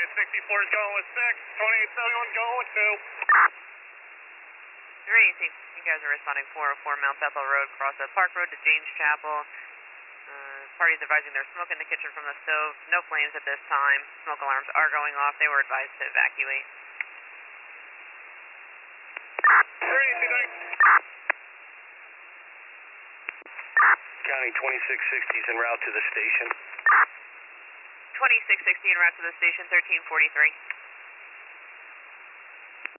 64 is going with 6. 2871 going with 2. 3, you guys are responding 404 Mount Bethel Road, cross the Park Road to James Chapel. Parties advising there's smoke in the kitchen from the stove. No flames at this time. Smoke alarms are going off. They were advised to evacuate. 3, thanks. County 2660 is en route to the station. 2660 en route to the station, 1343.